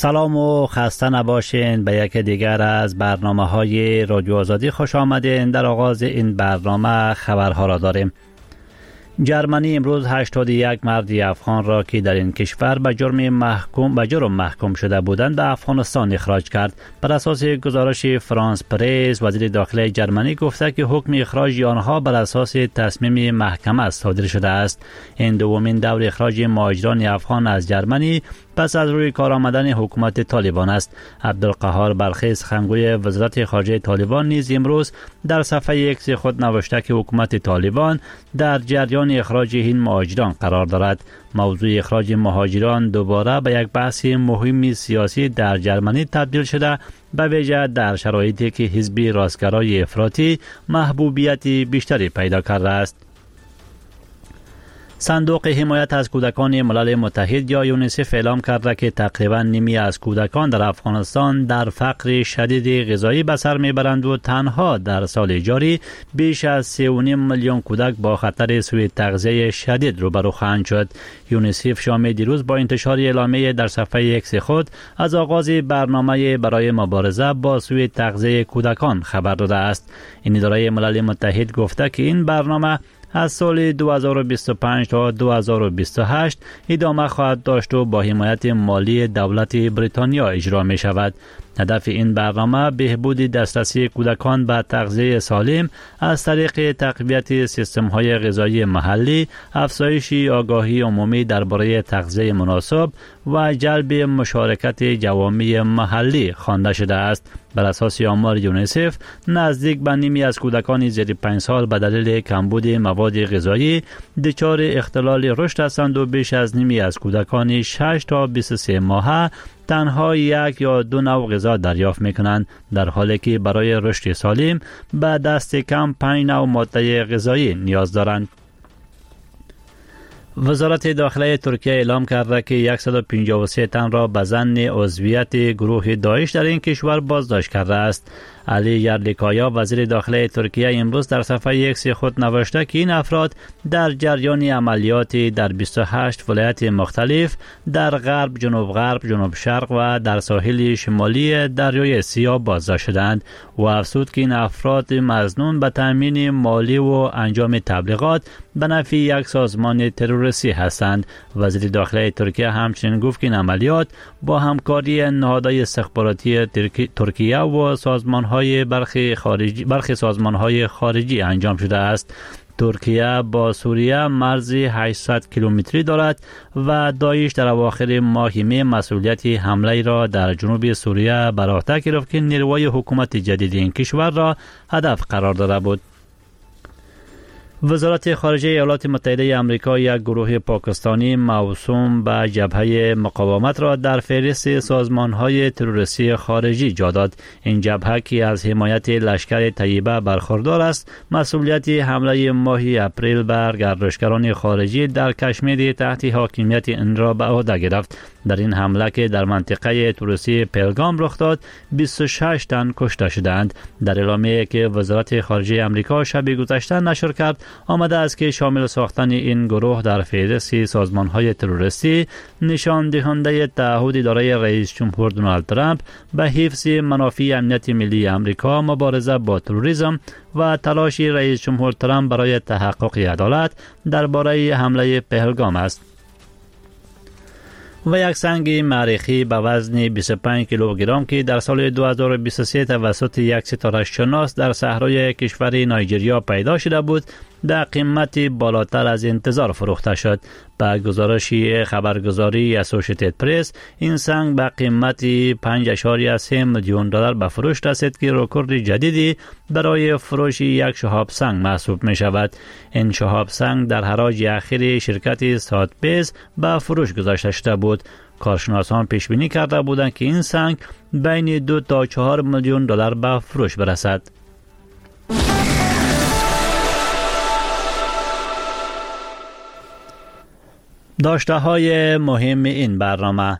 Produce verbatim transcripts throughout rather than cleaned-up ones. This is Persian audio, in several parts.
سلام و خسته نباشین. به یک دیگر از برنامه های رادیو آزادی خوش آمدین. در آغاز این برنامه خبرها را داریم. جرمنی امروز هشتاد و یک مردی افغان را که در این کشور به جرم محکوم به جرم محکوم شده بودند به افغانستان اخراج کرد. بر اساس گزارش فرانس پرس، وزیر داخلی جرمنی گفته که حکم اخراج آنها بر اساس تصمیم محکمه صادر شده است. این دومین دور اخراج مهاجران افغان از جرمنی پس از روی کار آمدن حکومت طالبان است. عبدالقهار بلخی سخنگوی وزارت خارجه طالبان نیز امروز در صفحه ایکس خود نوشته که حکومت طالبان در جریان اخراج این مهاجران قرار دارد. موضوع اخراج مهاجران دوباره به یک بحث مهم سیاسی در جرمنی تبدیل شده، به ویژه در شرایطی که حزب راستگرای افراطی محبوبیت بیشتری پیدا کرده است. صندوق حمایت از کودکان ملل متحد یا یونیسف اعلام کرده که تقریبا نیمی از کودکان در افغانستان در فقر شدید غذایی به سر میبرند و تنها در سال جاری بیش از سه و نیم میلیون کودک با خطر سوء تغذیه شدید روبرو خواهند شد. یونیسف شام دیروز با انتشار اعلامیه در صفحه ایکس خود از آغاز برنامه برای مبارزه با سوء تغذیه کودکان خبر داده است. این اداره ملل متحد گفته که این برنامه از سال دو هزار و بیست و پنج تا دو هزار و بیست و هشت ادامه خواهد داشت و با حمایت مالی دولت بریتانیا اجرا می شود. هدف این برنامه بهبود دسترسی کودکان به تغذیه سالم از طریق تقویت سیستم‌های غذایی محلی، افزایش آگاهی عمومی درباره تغذیه مناسب و جلب مشارکت جوامع محلی خوانده شده است. بر اساس آمار یونیسف نزدیک به نیمی از کودکان زیر پنج سال به دلیل کمبود مواد غذایی دچار اختلال رشد هستند و بیش از نیمی از کودکان شش تا بیست و سه ماهه تنها یک یا دو نوع غذا دریافت میکنند، در حالی که برای رشد سالم به دست کم پنج نوع ماده غذایی نیاز دارند. وزارت داخلی ترکیه اعلام کرده که صد و پنجاه و سه تن را به ظن عضویت گروه داعش در این کشور بازداشت کرده است. علی یرلیکایا وزیر داخلی ترکیه امروز در صفحه ایکس خود نوشته که این افراد در جریان عملیاتی در بیست و هشت ولایت مختلف در غرب، جنوب غرب، جنوب شرق و در ساحل شمالی دریای سیاه بازداشت شدند و افزود که این افراد مظنون به تامین مالی و انجام تبلیغات به نفع یک سازمان تروریستی هستند. وزیر داخلی ترکیه همچنین گفت که این عملیات با همکاری نهادهای استخباراتی ترکیه و سازمان های برخی خارجی برخی سازمان های خارجی انجام شده است. ترکیه با سوریه مرزی هشتصد کیلومتری دارد و داعش در اواخر ماه می مسئولیت حمله را در جنوب سوریه بر عهده گرفت که نیروهای حکومت جدید این کشور را هدف قرار داده بود. وزارت خارجه ایالات متحده آمریکا یک گروه پاکستانی موسوم به جبهه مقاومت را در فهرست سازمان‌های تروریستی خارجی جا داد. این جبهه که از حمایت لشکر طیبه برخوردار است، مسئولیت حمله ماه اپریل بر گردشگران خارجی در کشمیر تحت حاکمیت این را به عهده گرفت. در این حمله که در منطقه تروریستی پهلگام رخ داد، بیست و شش تن کشته شدند. در اعلامیه‌ای که وزارت خارجه آمریکا شب گذشته نشر کرد، آمده است که شامل ساختن این گروه در فهرست سازمان‌های تروریستی نشان دهنده تعهد اداره رئیس جمهور دونالد ترامپ به حفظ منافع امنیت ملی آمریکا، مبارزه با تروریسم و تلاش رئیس جمهور ترامپ برای تحقق عدالت درباره حمله پهلگام است. و یک سنگ مریخی به وزن بیست و پنج کیلوگرم که در سال دو هزار و بیست و سه توسط یک ستاره شناس در صحرای کشور نایجریا پیدا شده بود، در قیمت بالاتر از انتظار فروخته شد. با گزارش خبرگزاری اسوسییتد پرس، این سنگ به قیمت پنج اشاریه سه میلیون دلار به فروش رسید که رکورد جدیدی برای فروش یک شهاب سنگ محسوب می شود. این شهاب سنگ در حراج اخیر شرکت ساتبیز به فروش گذاشته شده بود. کارشناسان پیش بینی کرده بودند که این سنگ بین دو تا چهار میلیون دلار به فروش برسد. داشته های مهم این برنامه: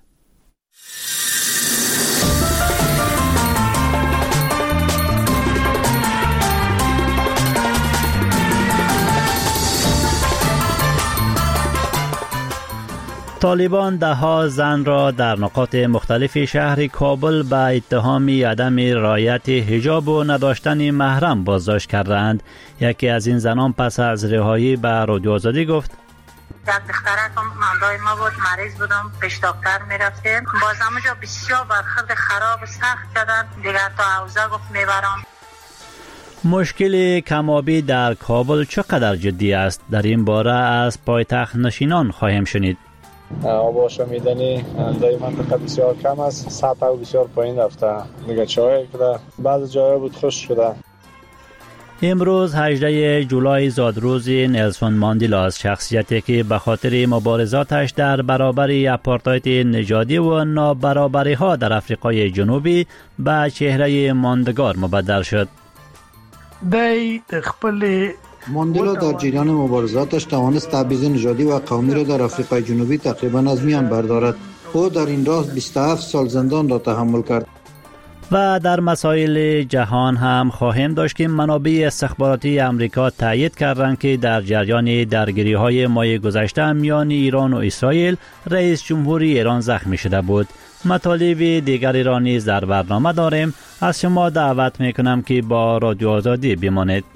طالبان ده ها زن را در نقاط مختلف شهر کابل به اتهام عدم رعایت حجاب و نداشتن محرم بازداشت کردند. یکی از این زنان پس از رهایی به رادیو آزادی گفت: یک دخترکم مندای ما بود، مریض بودم، پیش دکتر میرفتیم، باز همونجا بسیار برخورد خراب و سخت کردن، دیگر تا حوزه گفت میبرم. مشکل کمابی در کابل چقدر جدی است؟ در این باره از پایتخت نشینان خواهیم شنید. آب آشامیدنی در این منطقه بسیار کم است، سطح بسیار پایین رفته، دیگه چای کده، بعض جاها بود خشک شده. امروز هجدهم جولای زادروز نلسون ماندلا است، شخصیتی که به خاطر مبارزاتش در برابر آپارتاید نژادی و نابرابری ها در آفریقای جنوبی به چهره ماندگار مبدل شد. دای خپل ماندلا در جریان مبارزاتش توانست تبعیض نژادی و قومی را در آفریقای جنوبی تقریبا از میان بردارد. او در این راه بیست و هفت سال زندان را تحمل کرد. و در مسائل جهان هم خواهیم داشت که منابع استخباراتی امریکا تایید کردند که در جریان درگیری‌های ماه گذشته میان ایران و اسرائیل رئیس جمهوری ایران زخمی شده بود. مطالب دیگری را نیز در برنامه داریم. از شما دعوت میکنم که با رادیو آزادی بمانید.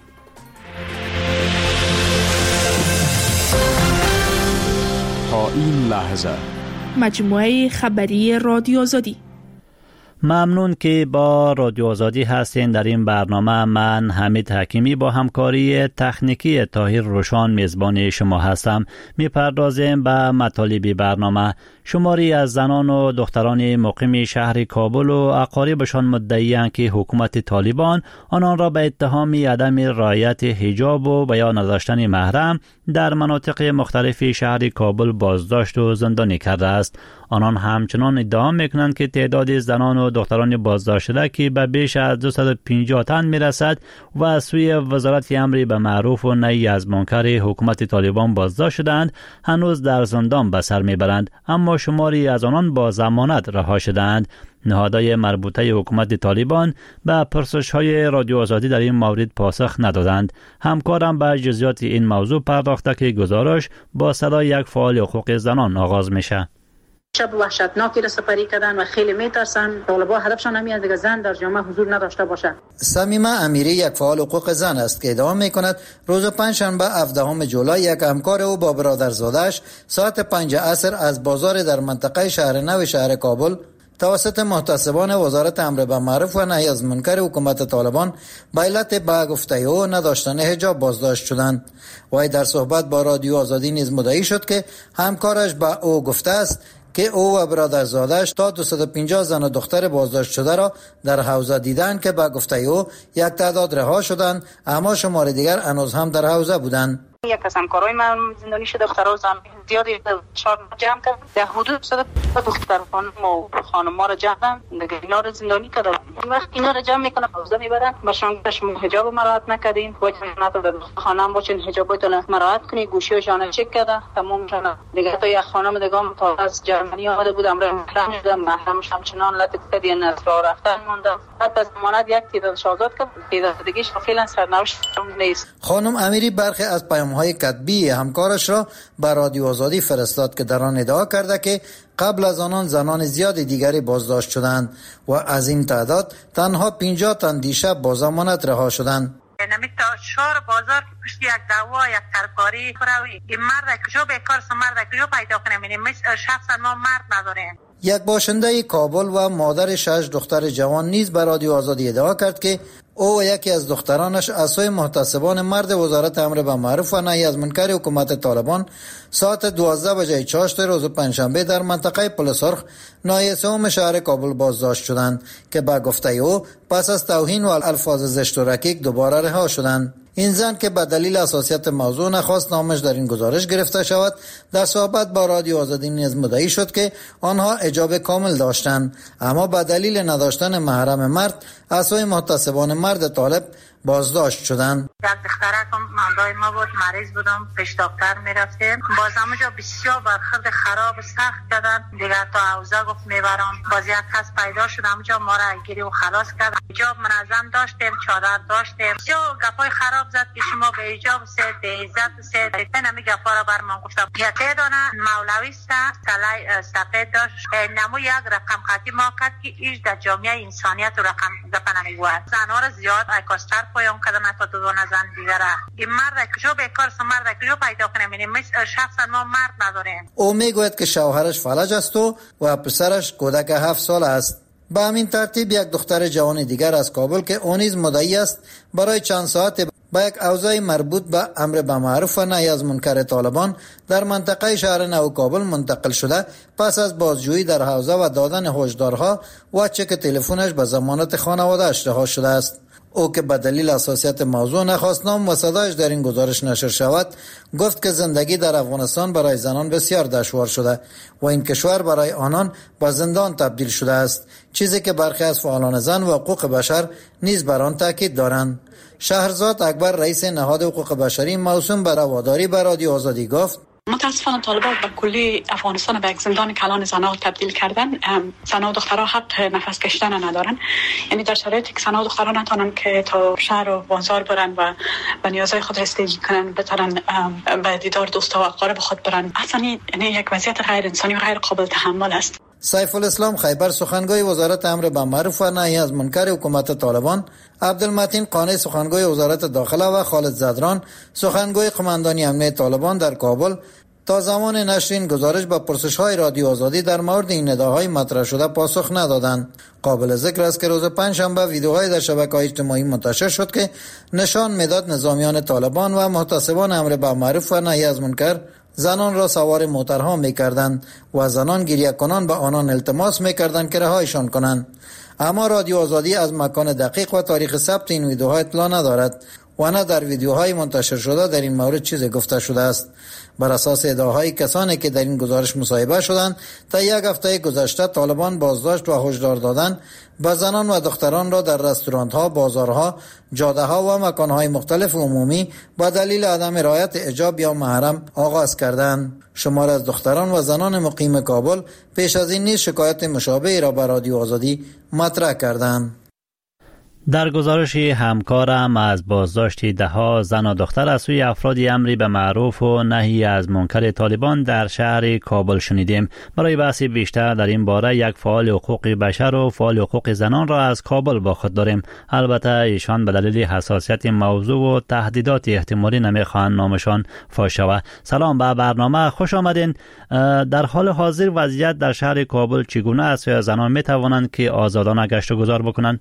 تا این لحظه مجموعه خبری رادیو آزادی. ممنون که با رادیو آزادی هستین. در این برنامه من حمید حکیمی با همکاری تکنیکی طاهر روشان میزبان شما هستم. میپردازیم به مطالب برنامه. شماری از زنان و دختران مقیم شهر کابل و اقاربشان مدعی‌اند که حکومت طالبان آنان را به اتهام عدم رعایت حجاب و بیان نداشتن محرم در مناطق مختلف شهر کابل بازداشت و زندانی کرده است. آنان همچنان ادعا میکنند که تعداد زنان و دختران بازداشت شده که به بیش از دویست و پنجاه تن میرسد و از سوی وزارت امر به معروف و نهی از منکر حکومت طالبان بازداشت شدند هنوز در زندان به سر میبرند، اما شماری از آنان با ضمانت رها شدند. نهادهای مربوطه حکومت طالبان به پرسش‌های رادیو آزادی در این مورد پاسخ ندادند. همکارم به جزئیات این موضوع پرداخته که گزارش با صدای یک فعال حقوق زنان آغاز میشه. شب وحشتناکی را سپری کردن و خیلی میترسن طالبان هدفشان همین است که زن در جامعه حضور نداشته باشه. صمیمه امیری یک فعال حقوق زن است که ادعا میکند روز پنجشنبه هفدهم جولای یک همکار او با برادرزادش ساعت پنج عصر از بازار در منطقه شهر نو شهر کابل توسط محتسبان وزارت امر به معروف و نهی از منکر حکومت طالبان به علت به گفته او نداشتن حجاب بازداشت شدند. وی در صحبت با رادیو آزادی نیز مدعی شد که همکارش به او گفته است که او و برادرزادش تا دویست و پنجاه زن و دختر بازداشت شده را در حوزه دیدند که به گفته او یک تعداد رها شدند، اما شمار دیگر هنوز هم در حوزه بودند. یک از همکارای من زندانی شده، دخترها زن زیادی چهار جمع کرد، در حدود صد دختر خانم و خانم‌ها را جمع کردن، دیگه اینا را زندانی کردن. وقتی اینا را جمع میکنن حوزه میبرن، باشون شما حجاب مراعات نکردین، باید نتو خانم باشین حجابتون مراعات کنین، گوشی‌هاشون چک کردن، تمامشون دیگه. تا یک خانم دیگه تا از جرمنی آمده بود، امر محرم شده، محرمش همچنان لطف دیگه از راه رفتن مونده. حتی از ضمانت یک تعدادش آزاد کرد، تعداد دیگه‌اش فعلا سرنوشت نیست. خانم امیری برخی از پیام‌های کتبی همکارش را به رادیو آزادی فرستاد که در آن ادعا کرده که قبل از آنان زنان زیاد دیگری بازداشت شدند و از این تعداد تنها پنجاه تن دیشب با ضمانت رها شدند. نمی تا شهر بازار که پشت یک دعوا یک ترکاری کروی این مرد کجا بیکار است، مرد کجا پیدا کنیم؟ این شخصا ما مرد نداریم. یک باشنده کابل و مادر شش دختر جوان نیز به رادیو آزادی ادعا کرد که او و یکی از دخترانش از سوی محتسبان مرد وزارت امر به معروف و نهی از منکر حکومت طالبان ساعت دوازده بجه چاشت روز پنجشنبه در منطقه پل سرخ ناحیه سوم شهر کابل بازداشت شدند که به گفته او پس از توهین و الفاظ زشت و رکیک دوباره رها شدند. این زن که به دلیل حساسیت موضوع نخواست نامش در این گزارش گرفته شود، در صحبت با رادیو آزادی نیز مدعی شد که آنها حجاب کامل داشتند، اما به دلیل نداشتن محرم مرد از سوی محتسبان مرد طالب بازداشت شدند. یک دخترکم ماندای ما بود، مریض بودم، پیش دکتر میرفتیم، باز همونجا بسیار برخورد خراب سخت کردن دیگر، تا حوزه گفت میبرم، باز یک کس پیدا شد همونجا ما را گیری و خلاص کرد. حجاب منظم داشتیم، چادر داشتیم، بسیار گپای خراب زد که شما به حجاب سید، به عزت سید، این همه گپا را بر من گفتم. یکی دانه مولوی است، سلای سفید داشت، نمو یک رقم خطی ما کرد که ایش در جامعه انسانیت و رقم گپ نمیگوید. زنها را زیاد ایکاستر پایان کردن تا دو دو نزن دیگره. این مرد کجا بیکار است، مرد کجا پیدا کنیم؟ یعنی شخصا ما مرد نداریم. او میگوید که شوهرش فلج است و و پسرش کودک هفت سال است. به همین ترتیب یک دختر جوان دیگر از کابل که اون نیز مدعی است برای چند ساعت با یک اوضاع مربوط به امر به معروف و نهی از منکر طالبان در منطقه شهر نو کابل منتقل شده، پس از بازجویی در حوزه و دادن هشدارها و چک تلفنش به ضمانت خانواده‌اش رها شده است. او که به دلیل حساسیت موضوع نخواست نام و صدایش در این گزارش نشر شود، گفت که زندگی در افغانستان برای زنان بسیار دشوار شده و این کشور برای آنان به زندان تبدیل شده است، چیزی که برخی از فعالان زن و حقوق بشر نیز بر آن تاکید دارند. شهرزاد اکبر، رئیس نهاد حقوق بشری موسوم به رواداری، به رادیو آزادی گفت: متاسفانه طالبان به کلی افغانستان به یک زندان کلان زنها تبدیل کردن. زنها و دخترها حق نفس کشیدن ندارن، یعنی در شرایطی که زنها و دخترها نتونن که تا شهر و بازار برن و به نیازهای خود رسیدگی کنن، بتونن به دیدار دوستا و اقارب خود برن، اصلا یعنی یک وضعیت غیر انسانی و غیر قابل تحمل است. سیف الاسلام خیبر، سخنگوی وزارت امر به معروف و نهی از منکر حکومت طالبان، عبدالمتین قانع، سخنگوی وزارت داخله و خالد زدران، سخنگوی قماندانی امنیت طالبان در کابل، تا زمان نشر این گزارش به پرسش‌های رادیو آزادی در مورد این نداهای مطرح شده پاسخ ندادند. قابل ذکر است که روز پنجشنبه ویدیوهای در شبکه‌های اجتماعی منتشر شد که نشان میداد نظامیان طالبان و محتسبان امر به معروف و نهی از منکر زنان را سوار موترها می‌کردند و زنان گریه کنان به آنان التماس می‌کردند که رهایشان کنند. اما رادیو آزادی از مکان دقیق و تاریخ ثبت این ویدیوها اطلاع ندارد و نه در ویدیوهای منتشر شده در این مورد چیزی گفته شده است. بر اساس ادعاهای کسانی که در این گزارش مصاحبه شدند، تا یک هفته گذشته طالبان بازداشت و هشدار دادن به زنان و دختران را در رستوران‌ها، بازارها، جاده‌ها و مکان‌های مختلف عمومی با دلیل عدم رعایت حجاب یا محرم آغاز کردند. شمار از دختران و زنان مقیم کابل پیش از این نیز شکایت مشابهی را به رادیو آزادی مطرح کردند. در گزارش همکارم از بازداشت دهها زن و دختر از سوی افراد امری به معروف و نهی از منکر طالبان در شهر کابل شنیدیم. برای بحث بیشتر در این باره یک فعال حقوق بشر و فعال حقوق زنان را از کابل با خود داریم. البته ایشان به دلیل حساسیت موضوع و تهدیدات احتمالی نمیخواهند نامشان فاش شود. سلام به برنامه، خوش آمدین. در حال حاضر وضعیت در شهر کابل چگونه است و زنان می توانند که آزادانه گشت و گذار بکنند؟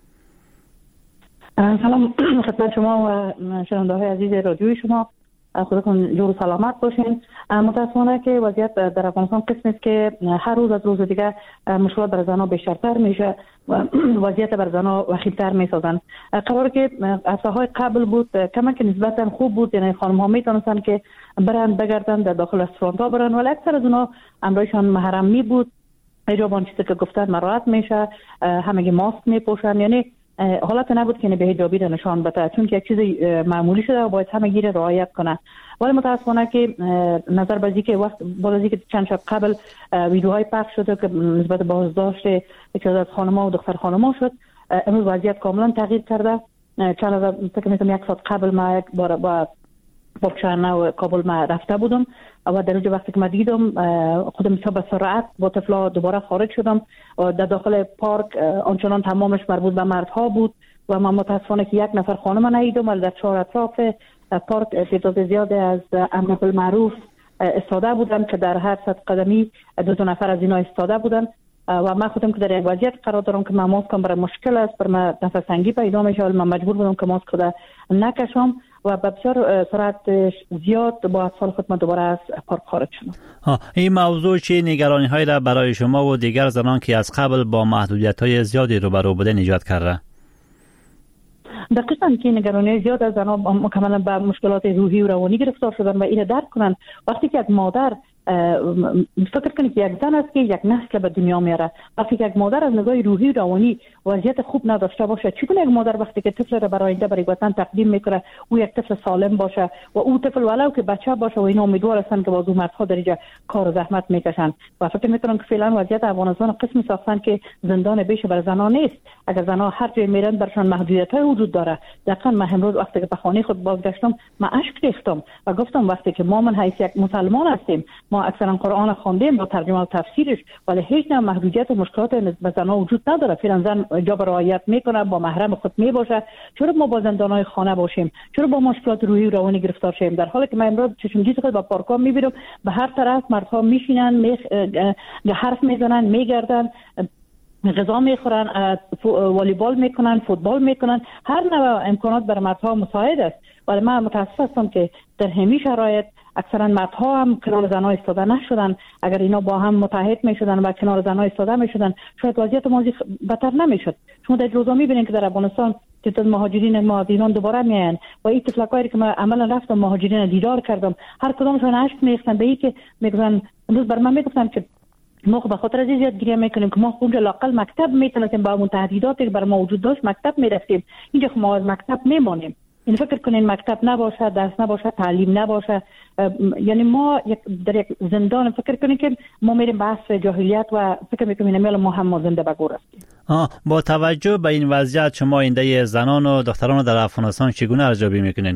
سلام خدمت شما و شنونده های عزیز رادیوی شما، خودتون جور و سلامت باشین. متاسفانه که وضعیت در افغانستان قسم است که هر روز از روز دیگه مشکلات بر زنها بیشترتر میشه و وضعیت بر زنها وخیم‌تر میسازن. قرار که هفته‌های قبل بود کمک نسبتا خوب بود، یعنی خانم ها میتونستن که برن بگردن در داخل رستوران ها برن، ولی اکثر از اونها امرایشان محرم می بود، حجاب آن چیزی که گفتن مراعات میشه، همگی ماسک میپوشن، یعنی حالت نبود که به حجابی را نشان بده، چون که یک چیز معمولی شده و باید همه گیر رعایت کنه. ولی متاسفانه که نظر به اینکه وقت بعد از اینکه چند شب قبل ویدیوهای پخش شده که نسبت به بازداشت یک از خانم‌ها و دختر خانم‌ها شد، امروز وضعیت کاملا تغییر کرده. چند از فکر می‌کنم یک ساعت قبل ما یک بار با بخشانه و کابل ما رفته بودم و در اونجا وقتی که ما دیدم خودم به سرعت با طفلا دوباره خارج شدم و در داخل پارک آنچنان تمامش مربوط به مردها بود و من متاسفانه که یک نفر خانم ندیدم، ولی در چهار اطراف پارک تعداد زیاده از امر بالمعروف استاده بودن که در هر صد قدمی دو تا نفر از اینا استاده بودن و من خودم که در یک وضعیت قرار دارم که من ماسکم برای مشکل است، بر من نفس تنگی پیدا میشه، ولی من مجبور بودم که ماسک خود نکشم و به بسیار سرعت زیاد با اطفال خود من دوباره از پارک خارج شدم. این موضوع چه نگرانی هایی را برای شما و دیگر زنان که از قبل با محدودیت های زیادی روبرو بودن ایجاد کرده؟ دقیقاً که نگرانی زیاد از زنان مکملا به مشکلات روحی و روانی گرفتار شدن و اینو درک کنن. وقتی که یک مادر فکر کنید یک زن است که یک نسل به دنیا میاره. وقتی یک مادر از نگاه روحی روانی وضعیت خوب نداشته باشه، چگونه یک مادر وقتی که طفل را برای آینده برای وطن تقدیم میکنه او یک طفل سالم باشه و او طفل ولو که بچه باشه و اینا امیدوار هستن که بازو مردها در اینجا کار و زحمت میکشن. و فکر میکنم که فعلا وضعیت افغانستان قسمی ساختن که زندان بیش بر زنان نیست. اگر زنها هر جای میرن برشان محدودیت های وجود داره. دقیقاً من امروز وقتی که به خانه خود بازگشتم من اشک ریختم و گفتم وقتی که ما من حیث یک مسلمان هستیم، ما اکثرا قرآن خواندیم با ترجمه و تفسیرش، ولی هیچ نوع محدودیت و مشکلات به زنها وجود نداره. فعلا زن جا رعایت میکنه، با محرم خود می باشه. چرا ما با زندانای خانه باشیم؟ چرا با مشکلات روحی و روانی گرفتار شیم؟ در حالی که من امروز چشمگیر خود با پارک‌ها میبینم به هر طرف مردها میشینن، می حرف میزنن، میگردن، غذا میخورن، والیبال میکنن، فوتبال میکنن. هر نوع امکانات برای مردها مساعد است. ولی من متاسف هستم که در همین شرایط اکثرا مردها هم کنار زنها ایستاده نشدن. اگر اینا با هم متحد میشدن و کنار زنها ایستاده میشدن شاید وضعیت ماضی بدتر نمیشد. شما در روزا میبینید که در افغانستان تعداد مهاجرین ما از ایران دوباره میان و این تفلکایی که من عملا رفتم مهاجرین دیدار کردم، هر کدومشون اشک میریختن به این که میگن امروز بر من میگفتن که ما به خاطر از زیاد گریه میکنیم که ما اونجا لاقل مکتب میتونستیم با اون تهدیداتی که بر ما وجود داشت مکتب میرفتیم، اینجا ما از مکتب میمانیم. این فکر کنین مکتب نباشه، درس نباشه، تعلیم نباشه، یعنی ما در یک زندان فکر کنین که ما میریم به عصر جاهلیت و فکر میکنیم میل ما هم ما زنده به گور هستیم. آه با توجه به این وضعیت شما آینده زنان و دختران در افغانستان چگونه ارزیابی میکنین؟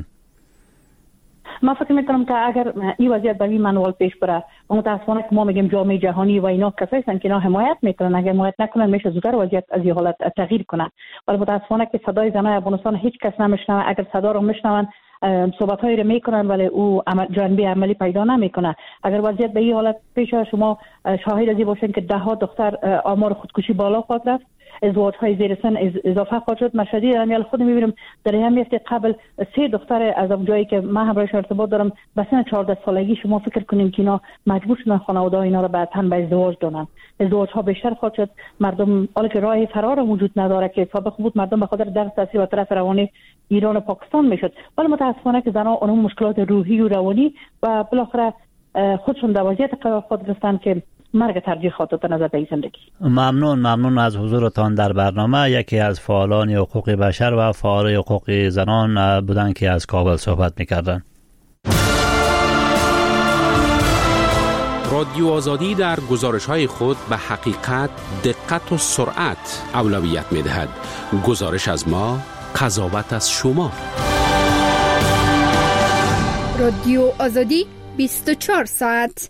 ما فکر میکنم که اگر این وضعیت به این منوال پیش بره و متاسفانه که ما میگیم جامعه جهانی و اینا کسایی هستن که اینا حمایت میکنن، اگر حمایت نکنن میشه زودتر وضعیت از این حالت تغییر کنه. ولی متاسفانه که صدای زنای افغانستان هیچ کس نمیشنوه. اگر صدا رو میشنون صحبت هایی رو میکنن ولی او جنبه عملی پیدا نمیکنه. اگر وضعیت به این حالت پیش شما شاهد از این باشین که ده ها دختر آمار خودکشی بالا خواهد رفت، ازدواج های زیر سن اضافه خواهد شد. مشهدی دارم خود میبینم در هم هفته قبل سه دختر از اونجایی که من همراهش ارتباط دارم به سن چهارده سالگی شما فکر کنیم که اینا مجبور شدن خانواده اینا رو بعداً به ازدواج دادن. ازدواج ها بیشتر خواهد شد. مردم حالا که راه فرار وجود نداره که سابق بود مردم به خاطر درس تاثیر و طرف روانی ایران و پاکستان میشد، ولی متاسفانه که زنها اون مشکلات روحی و روانی و بالاخره خودشون در وضعیت قرار خود گرفتن که مرگ ترجیح خواهد نظر به زندگی. ممنون ممنون از حضورتان در برنامه. یکی از فعالان حقوق بشر و فعال حقوق زنان بودند که از کابل صحبت می‌کردند. رادیو آزادی در گزارش‌های خود به حقیقت، دقت و سرعت اولویت می‌دهد. گزارش از ما، قضاوت از شما. رادیو آزادی بیست و چهار ساعت.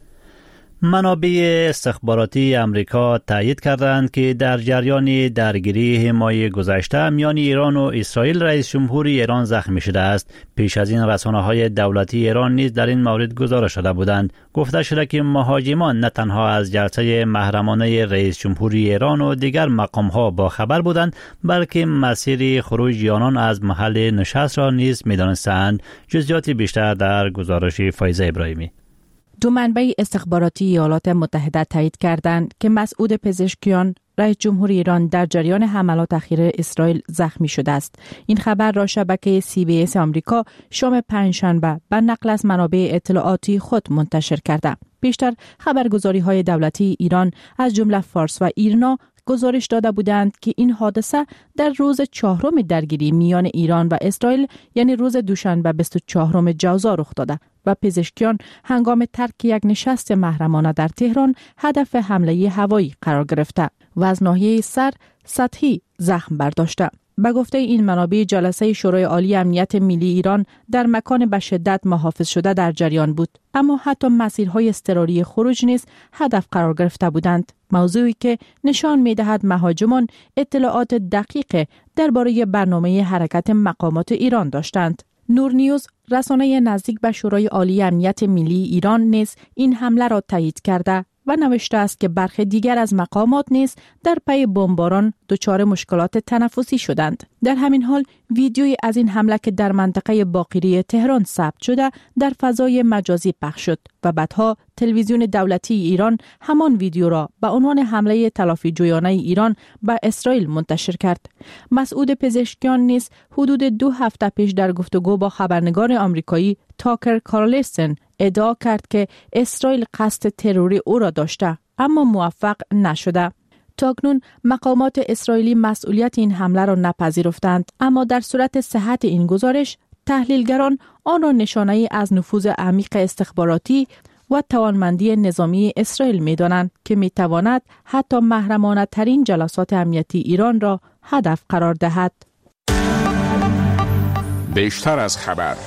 منابع استخباراتی امریکا تایید کردند که در جریان درگیری ماه گذشته میان ایران و اسرائیل رئیس جمهور ایران زخمی شده است. پیش از این رسانه‌های دولتی ایران نیز در این مورد گزارش شده بودند. گفته شده که مهاجمان نه تنها از جلسه محرمانه رئیس جمهور ایران و دیگر مقام‌ها با خبر بودند، بلکه مسیر خروج آنان از محل نشست را نیز می‌دانستند. جزئیات بیشتر در گزارش فایزه ابراهیمی. دو منبع استخباراتی ایالات متحده تایید کردند که مسعود پزشکیان رئیس جمهور ایران در جریان حملات اخیر اسرائیل زخمی شده است. این خبر را شبکه سی بی اس آمریکا شام پنجشنبه به نقل از منابع اطلاعاتی خود منتشر کرده. پیشتر خبرگزاری‌های دولتی ایران از جمله فارس و ایرنا گزارش داده بودند که این حادثه در روز چهارم درگیری میان ایران و اسرائیل یعنی روز دوشنبه بیست و چهارم جوزا رخ داده و پزشکیان هنگام ترک یک نشست محرمانه در تهران هدف حمله هوایی قرار گرفته و از ناحیه سر سطحی زخم برداشته. به گفته این منابع جلسه شورای عالی امنیت ملی ایران در مکان به شدت محافظ شده در جریان بود، اما حتی مسیرهای اضطراری خروج نیز هدف قرار گرفته بودند، موضوعی که نشان می‌دهد مهاجمان اطلاعات دقیق درباره برنامه حرکت مقامات ایران داشتند. نور نیوز رسانه نزدیک به شورای عالی امنیت ملی ایران نیز این حمله را تایید کرده و نوشته است که برخی دیگر از مقامات نیز در پی بمباران دچار مشکلات تنفسی شدند. در همین حال ویدیویی از این حمله که در منطقه باقری تهران ثبت شده در فضای مجازی پخش شد و بعدها تلویزیون دولتی ایران همان ویدیو را به عنوان حمله تلافی جویانه ایران به اسرائیل منتشر کرد. مسعود پزشکیان نیز حدود دو هفته پیش در گفتگو با خبرنگار آمریکایی تاکر کارلسن ادعا کرد که اسرائیل قصد تروری او را داشته اما موفق نشده. تاکنون مقامات اسرائیلی مسئولیت این حمله را نپذیرفتند، اما در صورت صحت این گزارش تحلیلگران آن را نشانه‌ای از نفوذ عمیق استخباراتی و توانمندی نظامی اسرائیل می‌دانند که می‌تواند حتی محرمانه ترین جلسات امنیتی ایران را هدف قرار دهد. بیشتر از خبر.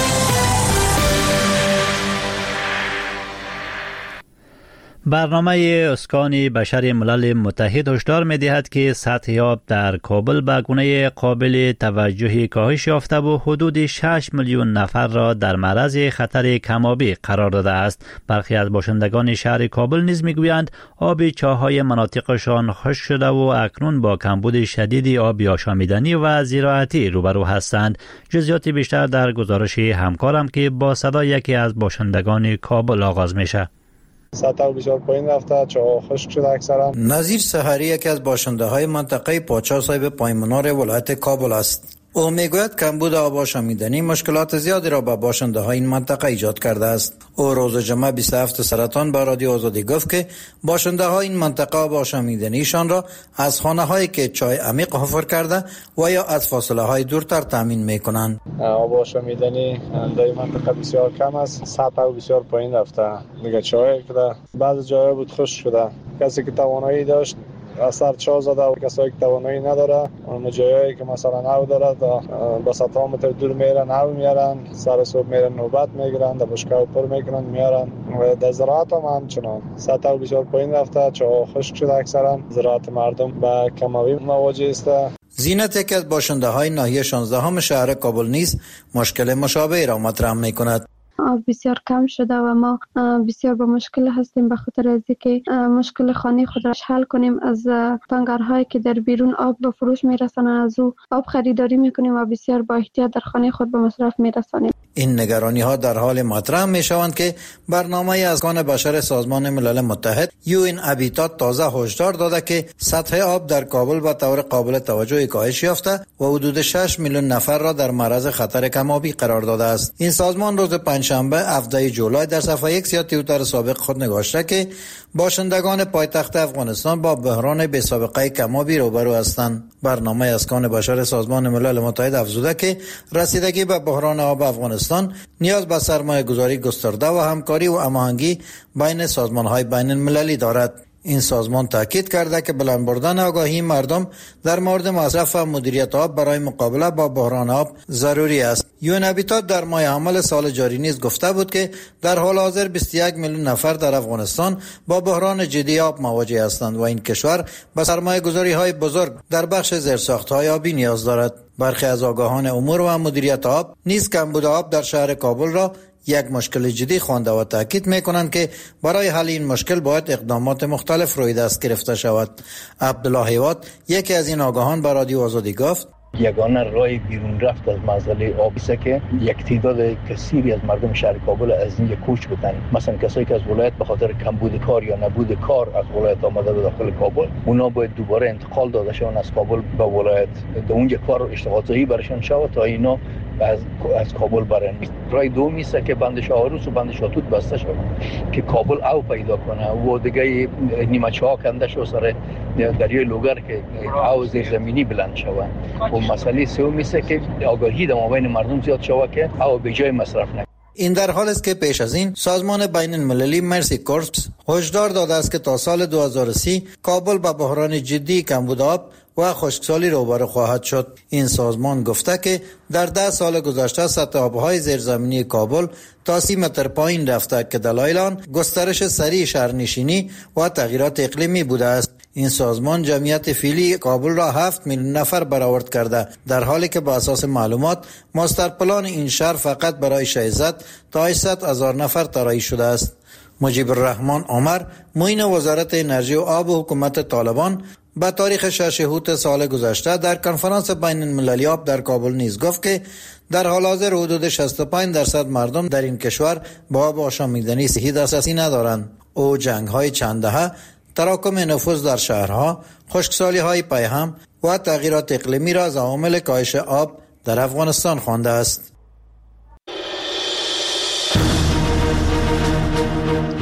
برنامه اسکان بشر ملل متحد هشدار می‌دهد که سطح آب در کابل به گونه قابل توجهی کاهش یافته و حدود شش میلیون نفر را در معرض خطر کم‌آبی قرار داده است. برخی از باشندگان شهر کابل نیز می‌گویند آب چاه‌های مناطقشان خشک شده و اکنون با کمبود شدید آب آشامیدنی و زراعتی روبرو هستند. جزئیات بیشتر در گزارش همکارم که با صدای یکی از باشندگان کابل آغاز میشه. سطح بسیار پایین رفته، چاه خشک شده اکثرا. نظیر سحری یکی از باشنده های منطقه پاچا صاحب پایمنار ولایت کابل است. او میگوید کمبود آب آشامیدنی مشکلات زیادی را به باشنده های این منطقه ایجاد کرده است. او روز جمعه بیست و هفتم سرطان به رادیو آزادی گفت که باشنده های این منطقه آب آشامیدنیشان را از خانه هایی که چای عمیق حفر کرده و یا از فاصله های دورتر تامین میکنند. آب آشامیدنی در این منطقه بسیار کم است، سطح بسیار پایین رفته. دیگه چای که بعضی جاها بود خشک شده. کسی که توانایی داشت اثر چا زده و کسایی که توانایی نداره اون جایی که مثلا نو داره با سطح متر دور میرن نو میارن، سر صبح میرن نوبت میگیرن، در بشکه پر میکنن میارن. و در زراعت هم همچنان سطح بسیار پایین رفته، چا خشک شده اکثرا. زراعت مردم با کم‌آبی مواجه است. زینت یکی از باشنده های ناحیه شانزدهم شهر کابل نیز مشکل مشابه را مطرح میکند. آب بسیار کم شده و ما بسیار با مشکل هستیم به خاطر از اینکه مشکل خانه خود را حل کنیم. از تانکرهایی که در بیرون آب به فروش میرسانند از او آب خریداری میکنیم و بسیار با احتیاط در خانه خود به مصرف میرسانیم. این نگرانی ها در حال مطرح می شوند که برنامه اسکان بشر سازمان ملل متحد یو این هابیتات تازه هشدار داده که سطح آب در کابل به طور قابل توجهی کاهش یافته و حدود شش میلیون نفر را در معرض خطر کم‌آبی قرار داده است. این سازمان روز پنجشنبه هفدهم جولای در صفحه ایکس یا توییتر سابق خود نگاشته که باشندگان پایتخت افغانستان با بحران بی سابقه کم‌آبی روبرو هستند. برنامه اسکان بشر سازمان ملل متحد افزوده که رسیدگی به بحران آب افغانستان نیاز به سرمایه گذاری گسترده و همکاری و هماهنگی بین سازمان‌های بین المللی دارد. این سازمان تاکید کرده که بلند بردن آگاهی مردم در مورد مصرف و مدیریت آب برای مقابله با بحران آب ضروری است. یون هابیتات در ماه حمل سال جاری نیز گفته بود که در حال حاضر بیست و یک میلیون نفر در افغانستان با بحران جدی آب مواجه هستند و این کشور به سرمایه گذاری های بزرگ در بخش زیرساخت های آبی نیاز دارد. برخی از آگاهان امور و مدیریت آب نیز کمبود آب در شهر کابل را یک مشکل جدی خوانده و تاکید میکنند که برای حل این مشکل باید اقدامات مختلف روی دست گرفته شود. عبدالله هیواد یکی از این آگاهان به رادیو آزادی گفت یگانه راه بیرون رفت از مسئله آب است که یک تعداد کثیری از مردم شهر کابل از این کوچ بدن. مثلا کسایی که از ولایت به خاطر کمبود کار یا نبود کار از ولایت آمده به داخل کابل، اونا باید دوباره انتقال داده شون از کابل به ولایت، در اونجا کار اشتغالی برشون شود تا اینا از از کابل برن. راه دومی است که بند شاهروس و بند شاتوت بسته شود که کابل او پیدا کنه و دیگه نیمه چاه کنده شو سر دریای لوگر که او زیر زمینی بلند شود. و مسئله سومی است که آگاهی در مابین مردم زیاد شود که او به جای مصرف نکنه. این در حال است که پیش از این سازمان بین المللی مرسی کورپس هشدار داده است که تا سال دو هزار و سی کابل با بحران جدی کمبود آب و خشکسالی روبرو خواهد شد. این سازمان گفته که در ده سال گذشته سطح آبهای زیرزمینی کابل تا سی متر پایین رفته که دلایل آن گسترش سریع شهرنشینی و تغییرات اقلیمی بوده است. این سازمان جمعیت فعلی کابل را هفت میلیون نفر برآورد کرده، در حالی که با اساس معلومات ماستر پلان این شهر فقط برای ششصد تا هشتصد هزار نفر طراحی شده است. مجیب الرحمن عمر معین وزارت انرژی و آب و حکومت طالبان با تاریخ شش اوت سال گذشته در کنفرانس بین المللی آب در کابل نیز گفت که در حال حاضر حدود شصت و پنج درصد مردم در این کشور با آب آشامیدنی صحی دسترسی ندارند. او جنگ‌های چند دهه، تراکم نفوذ در شهرها، خشکسالی‌های پیهم و تغییرات اقلیمی را از عوامل کاهش آب در افغانستان خوانده است.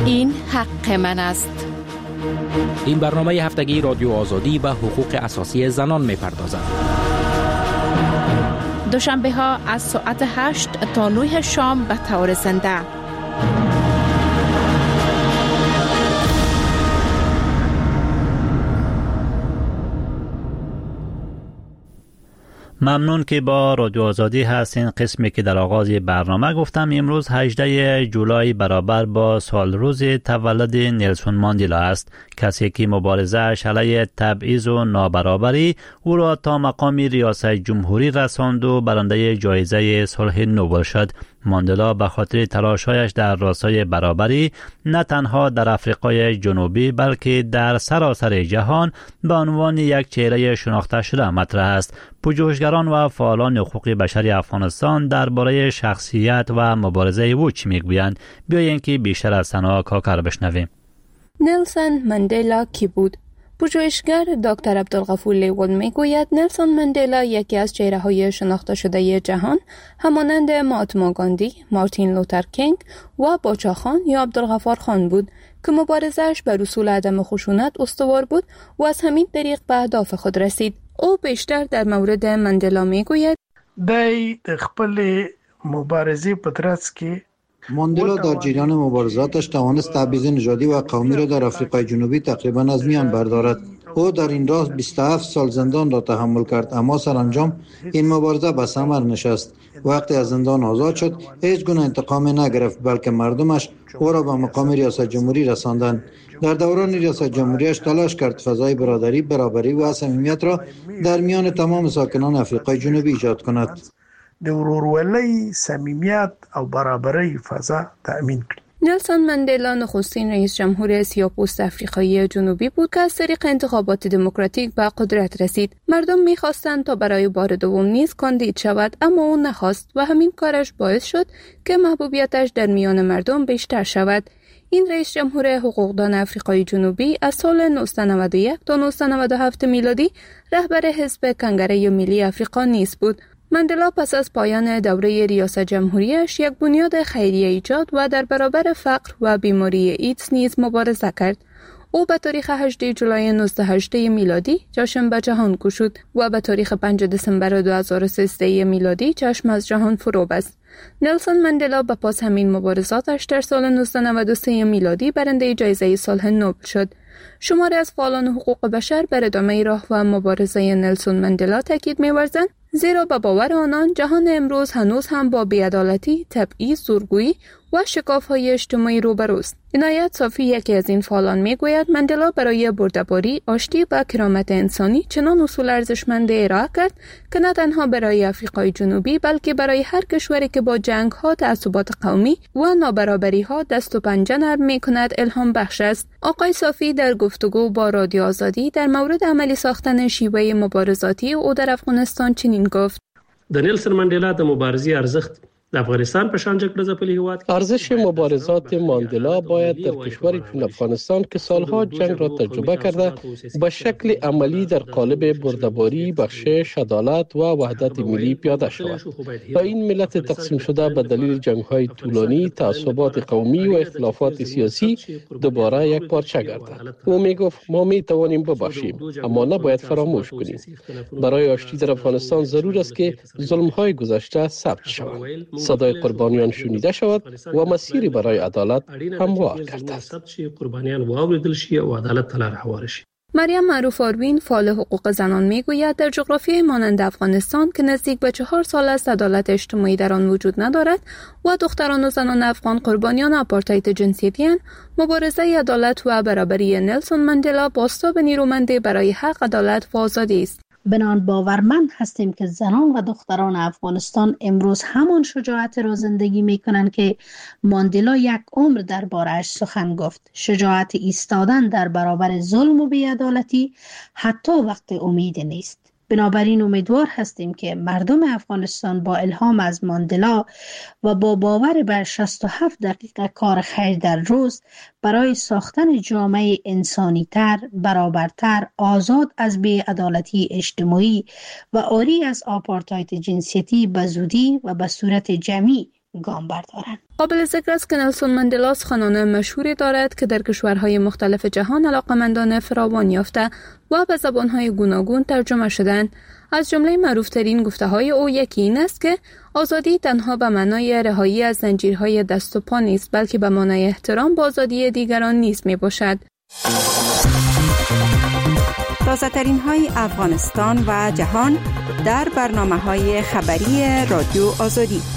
این حق من است. این برنامه هفتگی رادیو آزادی به حقوق اساسی زنان می‌پردازد. دوشنبه ها از ساعت هشت تا نه شام به طور زنده. ممنون که با رادیو آزادی هستین. قسمی که در آغاز برنامه گفتم امروز هجدهم جولای برابر با سال روز تولد نلسون ماندلا است، کسی که مبارزه‌اش علیه تبعیض و نابرابری او را تا مقام ریاست جمهوری رساند و برنده جایزه صلح نوبل شد. ماندلا به خاطر تلاش‌هایش در راستای برابری نه تنها در آفریقای جنوبی بلکه در سراسر جهان به عنوان یک چهره شناخته شده مطرح است. پژوهشگران و فعالان حقوق بشری افغانستان درباره شخصیت و مبارزه او چی میگویند؟ بیایید که بیشتر از سنا کاکر بشنویم. نلسون ماندلا کی بود؟ پژوهشگر دکتر عبدالغفور لیوان میگوید نلسون ماندلا یکی از چهره‌های شناخته شده جهان همانند مهاتما گاندی، مارتین لوتر کینگ و باچا خان یا عبدالغفار خان بود که مبارزه‌اش بر اصول عدم خشونت استوار بود و از همین طریق به اهداف خود رسید. او بیشتر در مورد ماندلا میگوید دای خپل مبارزه په ترڅ کې ماندلا در جریان مبارزاتش توانست تبعیض نژادی و قومی را در آفریقای جنوبی تقریبا از میان بردارد. او در این راه بیست و هفت سال زندان را تحمل کرد، اما سرانجام این مبارزه به ثمر نشست. وقتی از زندان آزاد شد هیچ گونه انتقام نگرفت، بلکه مردمش او را به مقام ریاست جمهوری رساندند. در دوران ریاست جمهوریش تلاش کرد فضای برادری، برابری و صمیمیت را در میان تمام ساکنان آفریقای جنوبی ایجاد کند. د ورورولۍ، صمیمیت او برابری فضا تأمین کړي. نلسون ماندلا نخستین رئیس جمهور سیاه‌پوست آفریقایی جنوبی بود که از طریق انتخابات دموکراتیک به قدرت رسید. مردم می‌خواستند تا برای بار دوم نیز کاندید شود، اما او نخواست و همین کارش باعث شد که محبوبیتش در میان مردم بیشتر شود. این رئیس جمهور حقوقدان آفریقای جنوبی از سال نوزده نود و یک تا نوزده نود و هفت میلادی رهبر حزب کنگره ملی آفریقا نیز بود. ماندلا پس از پایان دوره ریاست جمهوریش یک بنیاد خیریه ایجاد و در برابر فقر و بیماری ایدز نیز مبارزه کرد. او به تاریخ هجدهم جولای نوزده هجده میلادی جشن به جهان گشود و به تاریخ پنجم دسامبر دو هزار و سیزده میلادی چشم از جهان فرو بست. نلسون ماندلا به پاس همین مبارزاتش در سال نوزده نود و سه میلادی برنده جایزه صلح نوبل شد. شماری از فعالان حقوق بشر بر ادامه راه و مبارزه نلسون ماندلا تاکید می‌ورزند، زیرا به باور آنان جهان امروز هنوز هم با بی‌عدالتی، تبعیض، زورگویی و شکاف‌های اجتماعی روبروست. عنایت صافی یکی از این فعالان میگوید ماندلا برای برده‌باری، آشتی و کرامت انسانی چنان اصول ارزشمند ارائه کرد که نه تنها برای آفریقای جنوبی بلکه برای هر کشوری که با جنگ‌ها، تعصبات قومی و نابرابری‌ها دست و پنجه نرم می‌کند الهام بخش است. آقای صافی در گفتگو با رادیو آزادی در مورد عملی ساختن شیوه مبارزاتی او در افغانستان چنین گفت: د نلسون ماندلا د مبارزې ارزښت د افغانستان په شان جګړه ځپلي هیواد ارزش مبارزات ماندلا باید در کشوری چون افغانستان که سالها جنگ را تجربه کرده به شکل عملی در قالب برده‌باری، بخشش، عدالت و وحدت ملی پیاده شود تا این ملت تقسیم شده به دلیل جنگ‌های طولانی، تعصبات قومی و اختلافات سیاسی دوباره یک پارچه گردد. او میگفت ما می توانیم ببخشیم اما نباید فراموش کنیم. برای آشتی در افغانستان ضرور است که ظلم‌های گذشته ثبت شود، صدای قربانیان شنیده شود و مسیری برای عدالت هموار گردد. مریم معروف آروین فعال حقوق زنان میگوید در جغرافیای مانند افغانستان که نزدیک به چهار سال است عدالت اجتماعی در آن وجود ندارد و دختران و زنان افغان قربانیان آپارتاید جنسیتی اند، مبارزه عدالت و برابری نلسون ماندلا بازتاب نیرومندی برای حق، عدالت و آزادی است. بنان باورمند هستیم که زنان و دختران افغانستان امروز همان شجاعت را زندگی می کنند که ماندلا یک عمر درباره‌اش سخن گفت. شجاعت ایستادن در برابر ظلم و بی‌عدالتی حتی وقت امید نیست. بنابراین امیدوار هستیم که مردم افغانستان با الهام از ماندلا و با باور بر شصت و هفت دقیقه کار خیر در روز برای ساختن جامعه انسانی تر، برابرتر، آزاد از بی‌عدالتی اجتماعی و عاری از آپارتاید جنسیتی به زودی و به صورت جمعی گام بردارند. قابل ذکر است که نلسون ماندلا سخنان مشهوری دارد که در کشورهای مختلف جهان علاقمندان فراوان یافته و به زبانهای گوناگون ترجمه شدند. از جمله معروفترین گفته‌های او یکی این است که آزادی تنها به معنای رهایی از زنجیرهای دست و پا نیست، بلکه به معنای احترام به آزادی دیگران نیز میباشد. تازه‌ترین های افغانستان و جهان در برنامه‌های خبری رادیو آزادی.